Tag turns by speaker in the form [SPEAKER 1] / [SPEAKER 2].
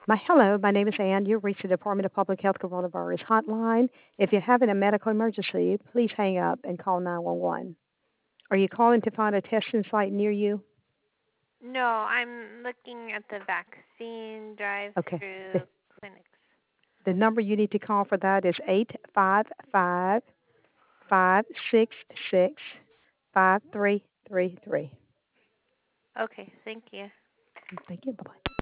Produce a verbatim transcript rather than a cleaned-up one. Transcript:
[SPEAKER 1] My hello, my name is Ann. You've reached the Department of Public Health Coronavirus Hotline. If you're having a medical emergency, please hang up and call nine one one. Are you calling to find a testing site near you?
[SPEAKER 2] No, I'm looking at the vaccine
[SPEAKER 1] Okay. The,
[SPEAKER 2] drive-through clinics.
[SPEAKER 1] the number you need to call for that is eight five five, five six six, five three three three.
[SPEAKER 2] Okay, thank you.
[SPEAKER 1] Thank you. Bye-bye.